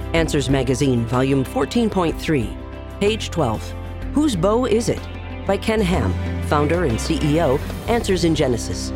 Answers Magazine, Volume 14.3, Page 12. Whose Bow Is It? By Ken Ham, founder and CEO, Answers in Genesis.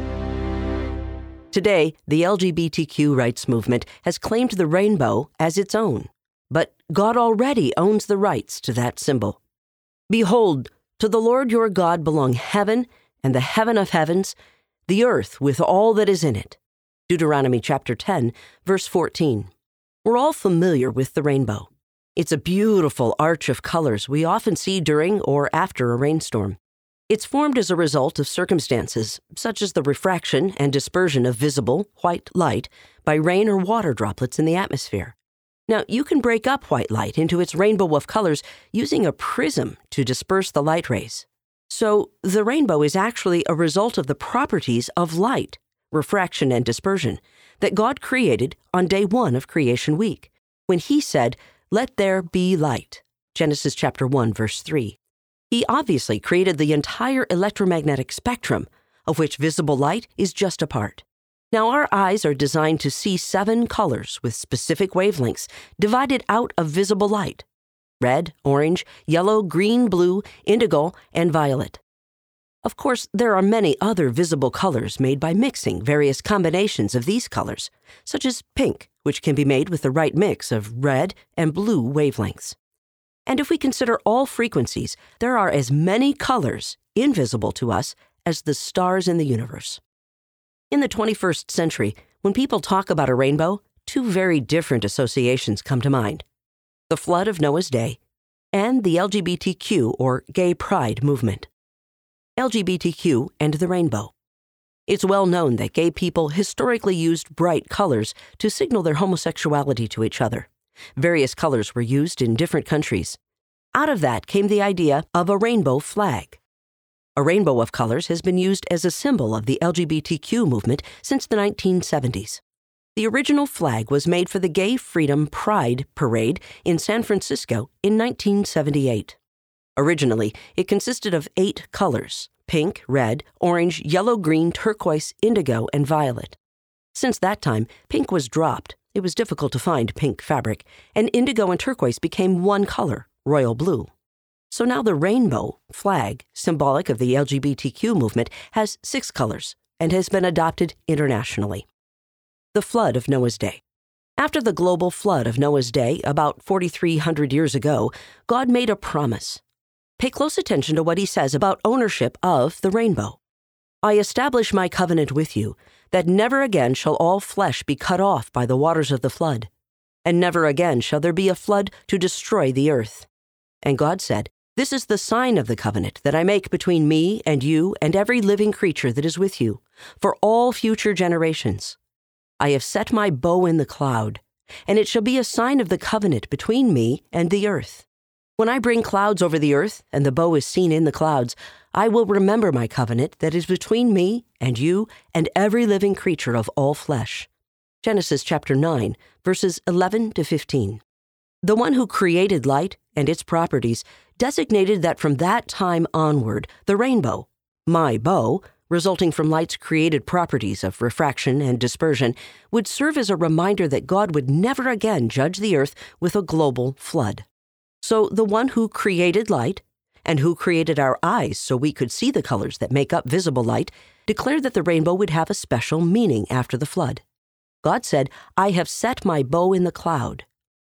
Today, the LGBTQ rights movement has claimed the rainbow as its own. But God already owns the rights to that symbol. Behold, to the Lord your God belong heaven and the heaven of heavens, the earth with all that is in it. Deuteronomy chapter 10, verse 14. We're all familiar with the rainbow. It's a beautiful arch of colors we often see during or after a rainstorm. It's formed as a result of circumstances, such as the refraction and dispersion of visible, white light by rain or water droplets in the atmosphere. Now, you can break up white light into its rainbow of colors using a prism to disperse the light rays. So, the rainbow is actually a result of the properties of light, refraction, and dispersion that God created on day 1 of creation week, when He said, "Let there be light." Genesis chapter 1, verse 3. He obviously created the entire electromagnetic spectrum, of which visible light is just a part. Now, our eyes are designed to see 7 colors with specific wavelengths divided out of visible light: red, orange, yellow, green, blue, indigo, and violet. Of course, there are many other visible colors made by mixing various combinations of these colors, such as pink, which can be made with the right mix of red and blue wavelengths. And if we consider all frequencies, there are as many colors invisible to us as the stars in the universe. In the 21st century, when people talk about a rainbow, 2 very different associations come to mind: the flood of Noah's day and the LGBTQ or gay pride movement. LGBTQ and the rainbow. It's well known that gay people historically used bright colors to signal their homosexuality to each other. Various colors were used in different countries. Out of that came the idea of a rainbow flag. A rainbow of colors has been used as a symbol of the LGBTQ movement since the 1970s. The original flag was made for the Gay Freedom Pride Parade in San Francisco in 1978. Originally, it consisted of 8 colors: pink, red, orange, yellow, green, turquoise, indigo, and violet. Since that time, pink was dropped. It was difficult to find pink fabric, and indigo and turquoise became one color, royal blue. So now the rainbow flag, symbolic of the LGBTQ movement, has 6 colors and has been adopted internationally. The flood of Noah's day. After the global flood of Noah's day, about 4,300 years ago, God made a promise. Pay close attention to what He says about ownership of the rainbow. "I establish my covenant with you, that never again shall all flesh be cut off by the waters of the flood, and never again shall there be a flood to destroy the earth." And God said, "This is the sign of the covenant that I make between me and you and every living creature that is with you, for all future generations. I have set my bow in the cloud, and it shall be a sign of the covenant between me and the earth. When I bring clouds over the earth, and the bow is seen in the clouds, I will remember my covenant that is between me and you and every living creature of all flesh." Genesis chapter 9, verses 11 to 15. The one who created light and its properties designated that from that time onward, the rainbow, my bow, resulting from light's created properties of refraction and dispersion, would serve as a reminder that God would never again judge the earth with a global flood. So the one who created light, and who created our eyes so we could see the colors that make up visible light, declared that the rainbow would have a special meaning after the flood. God said, "I have set my bow in the cloud."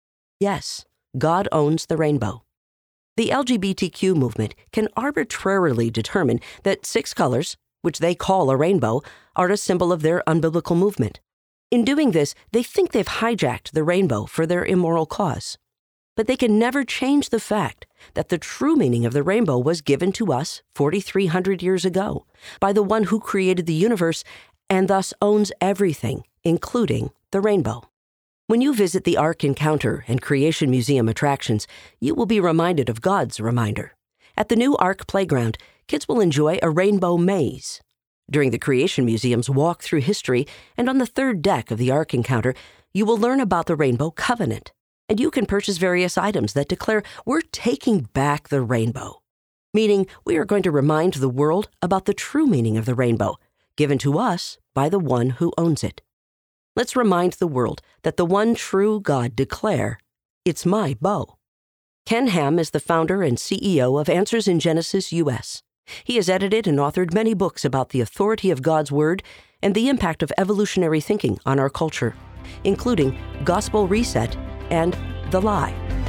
Yes, God owns the rainbow. The LGBTQ movement can arbitrarily determine that 6 colors, which they call a rainbow, are a symbol of their unbiblical movement. In doing this, they think they've hijacked the rainbow for their immoral cause. But they can never change the fact that the true meaning of the rainbow was given to us 4,300 years ago by the one who created the universe and thus owns everything, including the rainbow. When you visit the Ark Encounter and Creation Museum attractions, you will be reminded of God's reminder. At the new Ark Playground, kids will enjoy a rainbow maze. During the Creation Museum's walk through history and on the 3rd deck of the Ark Encounter, you will learn about the Rainbow Covenant, and you can purchase various items that declare we're taking back the rainbow, meaning we are going to remind the world about the true meaning of the rainbow, given to us by the one who owns it. Let's remind the world that the one true God declare, It's my bow. Ken Ham is the founder and CEO of Answers in Genesis US. He has edited and authored many books about the authority of God's Word and the impact of evolutionary thinking on our culture, including Gospel Reset and The Lie.